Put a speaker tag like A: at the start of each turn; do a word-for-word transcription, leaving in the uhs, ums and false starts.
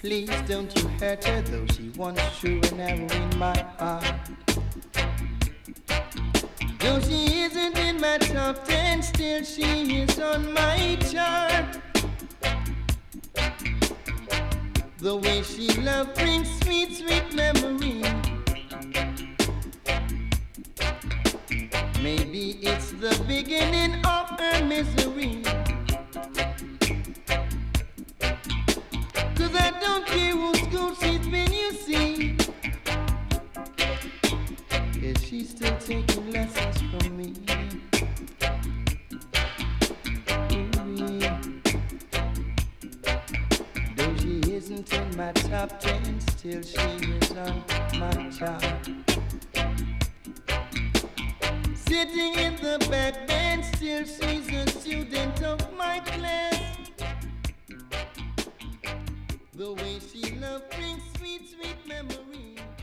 A: Please don't you hurt her, though she once true and arrow in my heart. Though she isn't in my top ten, still she is on my chart. The way she love brings sweet, sweet memories. Maybe it's the beginning of her misery. Cause I don't care whose school she's been, you see. Is she still taking lessons from me? Ooh, yeah. Though she isn't in my top ten, still she is on my chart. Sitting in the back bench, still she's a student of my class. The way she loves brings sweet, sweet memories.